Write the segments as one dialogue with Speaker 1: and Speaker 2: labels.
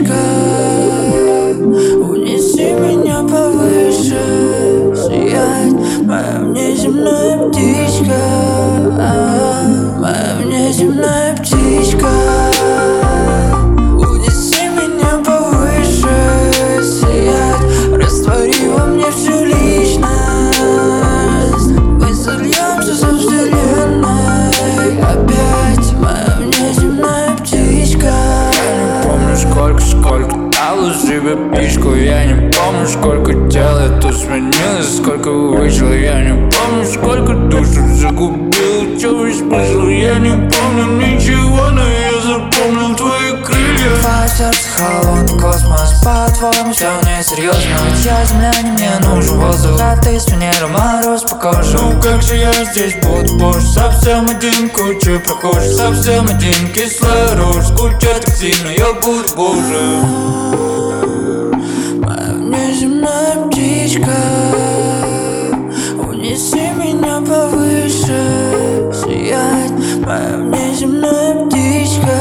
Speaker 1: птичка, унеси меня повыше, сиять моя внеземная птичка, моя внеземная птичка. Унеси меня повыше, сиять, раствори во мне всю личность. Мы сольемся со вселенной опять, моя внеземная птичка. Я не помню, сколько дал себе пичку. Я не помню, сколько тел это сменилось, сколько выжил. Я не помню, сколько душу загубил, чё весь смысл. Я не помню ничего, но я запомнил твои крылья. Твое сердце холодный космос, по-твоему все несерьезно. Я земля, не мне нужен воздух, а ты с Венеры, мороз по коже. Ну как же я здесь буду позже, совсем один, куча прохожих, совсем один, кислород. Скучать так сильно я буду боже. Моя внеземная птичка, унеси меня повыше, сиять, моя внеземная птичка.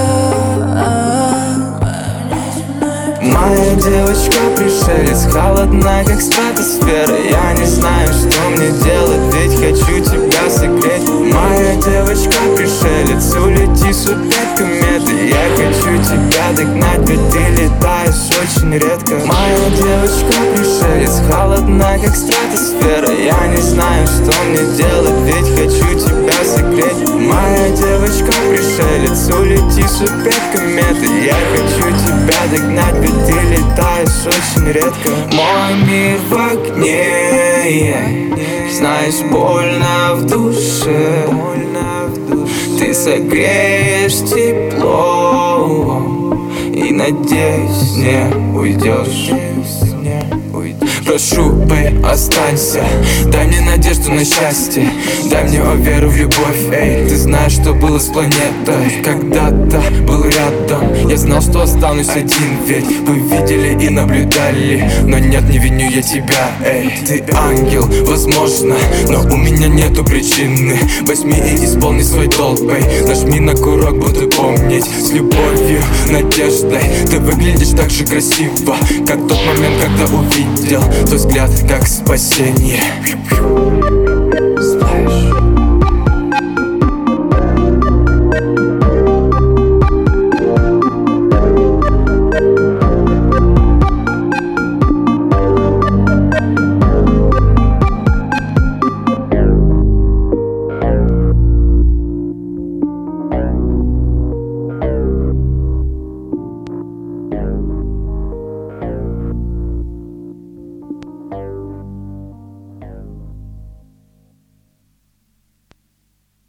Speaker 2: Моя девочка пришелец, холодна как стратосфера. Я не знаю, что мне делать, ведь хочу тебя согреть. Моя девочка пришелец, улети супер кометы. Я хочу тебя догнать, ведь ты летаешь очень редко. Моя девочка пришелец, холодна как стратосфера. Я не знаю, что мне делать, ведь хочу тебя согреть. Моя девочка пришелец, улети супер кометы. Я хочу тебя догнать, ведь ты летаешь очень редко. Мой мир в огне, знаешь, больно в душе. Ты согреешь тепло и, надеюсь, не уйдешь. Прошу, бэй, останься. Дай мне надежду на счастье, дай мне веру в любовь. Эй, ты знаешь, что было с планетой. Когда-то был рядом, я знал, что останусь один. Ведь вы видели и наблюдали, но нет, не виню я тебя. Эй, ты ангел, возможно, но у меня нету причины. Возьми и исполни свой долг, бэй. Нажми на курок, буду помнить. С любовью, надеждой ты выглядишь так же красиво, как тот момент, когда увидел твой взгляд как спасение. Splash.